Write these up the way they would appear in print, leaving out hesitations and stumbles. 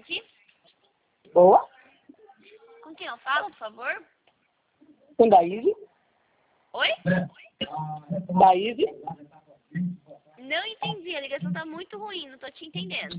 tarde. Boa. Com quem eu falo, por favor? Com Daíse. Oi? Daíse. Não entendi, a ligação tá muito ruim, não tô te entendendo.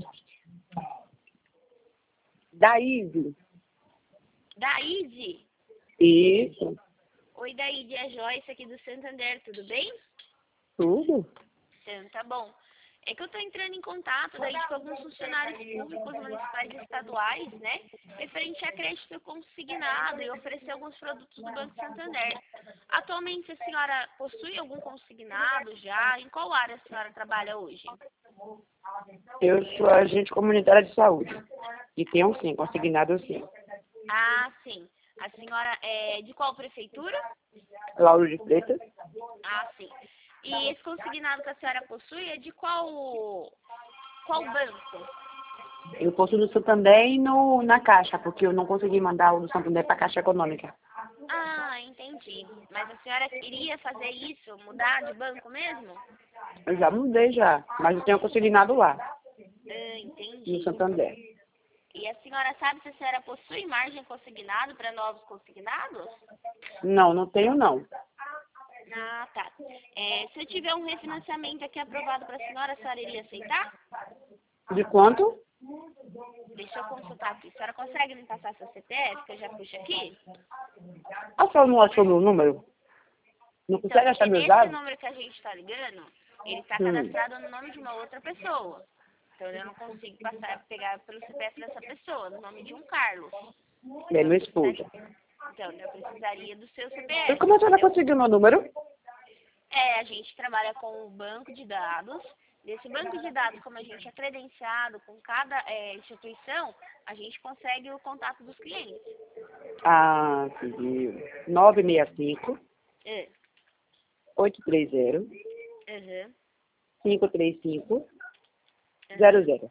Daíse. Daíde? Isso. Oi, Daíde, é a Joyce aqui do Santander, tudo bem? Tudo. Então, tá bom. É que eu tô entrando em contato, Daíde, com alguns funcionários públicos municipais e estaduais, né? Referente a crédito consignado e oferecer alguns produtos do Banco Santander. Atualmente, a senhora possui algum consignado já? Em qual área a senhora trabalha hoje? Eu sou agente comunitária de saúde. E tenho sim, consignado sim. Ah, sim. A senhora é de qual prefeitura? Lauro de Freitas. Ah, sim. E esse consignado que a senhora possui é de qual banco? Eu possuo no Santander e na Caixa, porque eu não consegui mandar o do Santander para a Caixa Econômica. Ah, entendi. Mas a senhora queria fazer isso, mudar de banco mesmo? Eu já mudei já, mas eu tenho consignado lá, Ah, entendi. no Santander. E a senhora sabe se a senhora possui margem consignado para novos consignados? Não, não tenho não. Ah, tá. Se eu tiver um refinanciamento aqui aprovado para a senhora iria aceitar? De quanto? Deixa eu consultar aqui. A senhora consegue me passar seu CPF, que eu já puxo aqui? A senhora não achou meu número? Não Então, consegue achar porque meus nesse dados? número que a gente está ligando, ele está cadastrado no nome de uma outra pessoa. Então, eu não consigo pegar pelo CPF dessa pessoa, no nome de um Carlos. É meu esposo. Então, eu precisaria do seu E CPF, como a senhora entendeu? conseguiu meu número? A gente trabalha com o banco de dados. Desse banco de dados, como a gente é credenciado com cada instituição, a gente consegue o contato dos clientes. Ah, seguiu. 965 É. 830 Uhum. 535 00.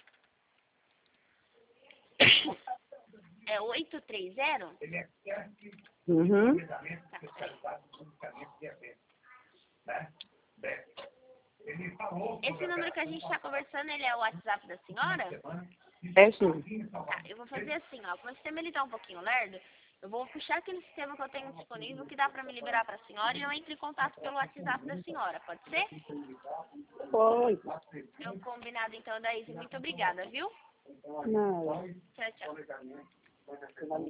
É 830? Uhum. Tá, peraí. Esse número que a gente está conversando, ele é o WhatsApp da senhora? É sim. Tá, eu vou fazer assim, ó. Como o sistema ele tá um pouquinho lerdo, eu vou puxar aquele sistema que eu tenho disponível que dá pra me liberar pra senhora e eu entro em contato pelo WhatsApp da senhora, pode ser? Foi. Eu combinado então, Daíse. Muito obrigada, viu? Não. Tchau, tchau.